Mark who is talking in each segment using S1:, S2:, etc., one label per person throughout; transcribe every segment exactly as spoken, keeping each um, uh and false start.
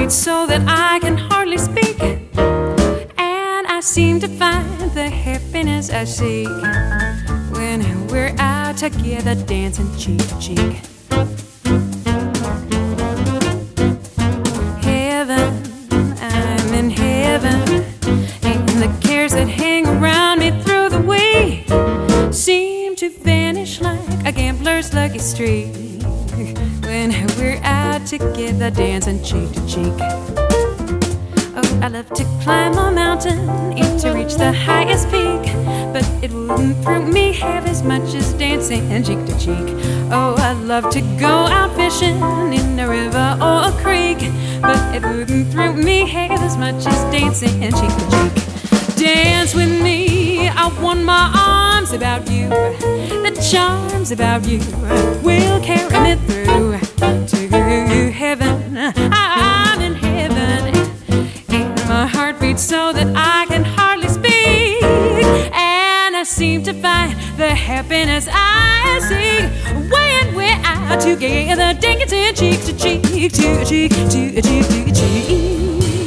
S1: beats so that I can hardly speak, and I seem to find the happiness I seek when we're out together dancing cheek to cheek. Heaven, I'm in heaven, and the cares that hang around me through the week seem to vanish like a gambler's lucky streak when we're out together dancing cheek to cheek. Oh, I love to climb a mountain and to reach the highest peak, but it wouldn't thrill me half as much as dancing cheek to cheek. Oh, I love to go out fishing in a river or a creek, but it wouldn't thrill me half as much as dancing cheek to cheek. Dance with me, I want my arms about you. The charms about you will carry me through to heaven. I'm in heaven, and my heart beats so that I can hardly speak, and I seem to find the happiness I seek when we're out together dancing cheek to cheek, to cheek, to cheek, to cheek.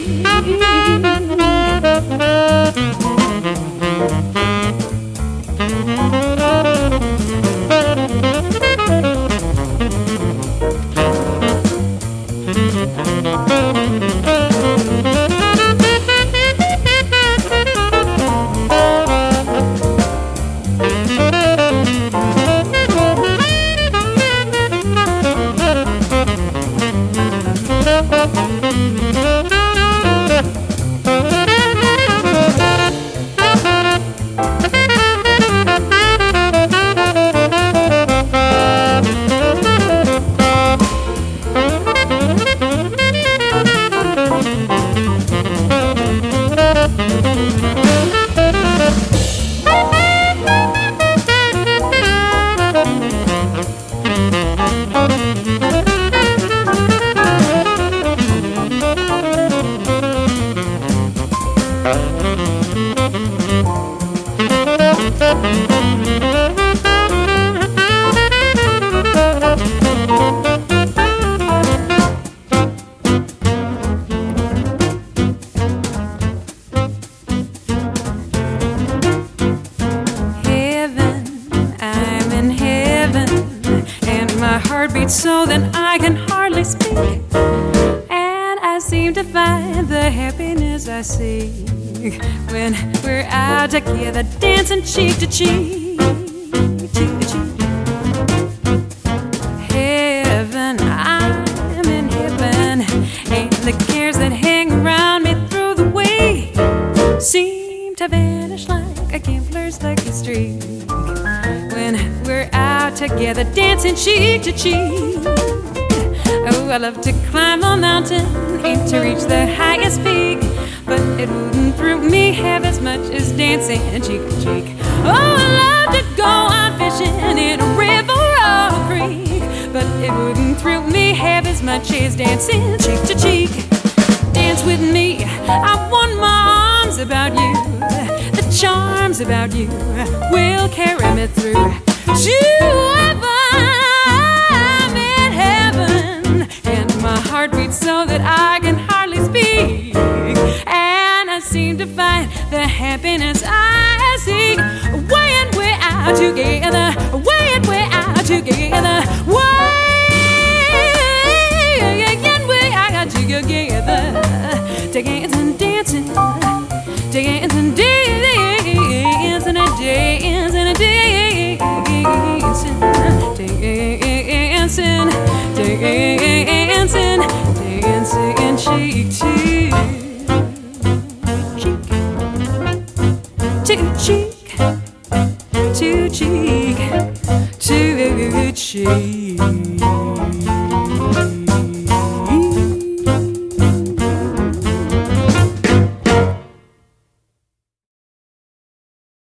S1: So that I can hardly speak, and I seem to find the happiness I seek when we're out together dancing cheek to cheek, cheek to cheek. Heaven, I'm in heaven, and the cares that hang around me through the week seem to vanish like a gambler's lucky streak when we're out together dancing cheek to cheek. Oh, I love to climb a mountain and to reach the highest peak, but it wouldn't thrill me half as much as dancing cheek to cheek. Oh, I love to go out fishing in a river or a creek, but it wouldn't thrill me half as much as dancing cheek to cheek. Dance with me, I want my arms about you. The charms about you will carry me through to heaven. I'm in heaven, and my heart beats so that I can hardly speak, and I seem to find the happiness I seek when we're out together, when we're out together, when we're out together, dancing, dancing, dancing, dancing, dancing, dancing, dancing, dancing, dancing, cheek to cheek, to cheek, to cheek, to cheek.